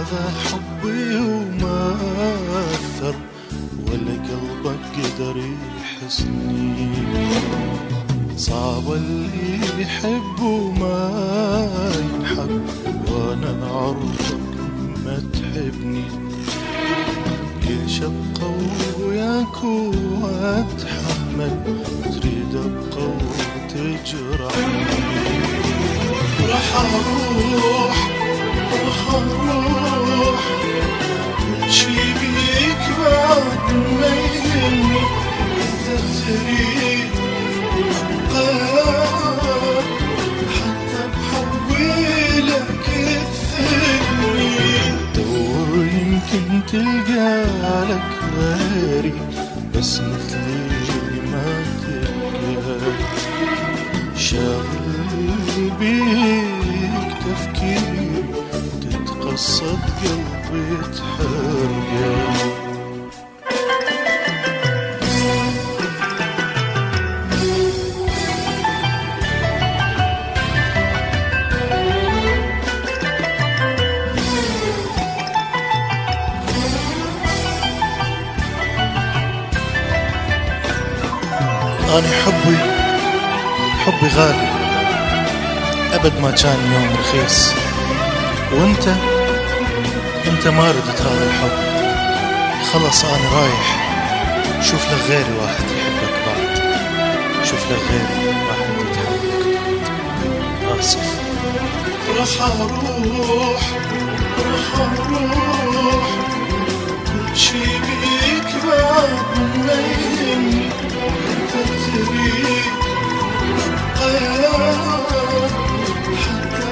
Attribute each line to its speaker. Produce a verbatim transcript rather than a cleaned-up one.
Speaker 1: هذا حبي وما أثر ولا قلبك قدر يحسني. صعب اللي يحب وما ينحب وانا عرضك ما تحبني. ليش ابقى وياك واتحمل تريد ابقى وتجرحني. راح اروح راح اروح كل شي بيك بعد ما يهمني. انت تريد حتى بحولك تثني. دور يمكن تلقى لك غيري بس مثلي ما تلقى. شاغل بيك تفكيري تتقصد قلبي تحرقه. أنا حبي حبي غالي أبد ما كان يوم رخيص. وانت انت ما ردت هذا الحب. خلص أنا رايح. شوف لك غيري واحد يحبك بعد. شوف لك غيري واحد يتحملك بعد. آسف. راح أروح راح أروح كل شي بيك بعد ما يهمني. انت تريد حتى